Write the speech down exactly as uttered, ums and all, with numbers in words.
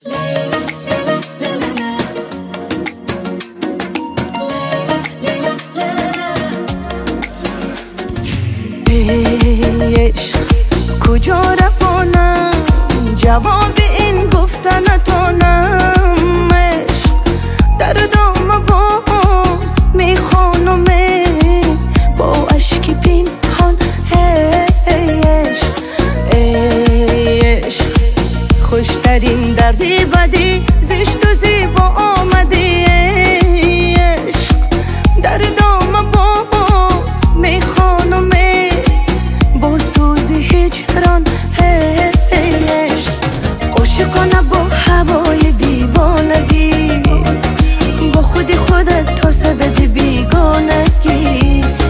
ای عشق کجا روانم، جواب این گفتنتونم. عشق در دام باز میخوانم با اشکی پنهان. ای عشق ای عشق خوشترین دردی بدی زشت و زیبا آمدی. ای عشق در دام باز میخوانم با سوز هجران. ای عشق عاشقانه با هوای دیوانگی، با خودی خودت تا صدد بیگانگی.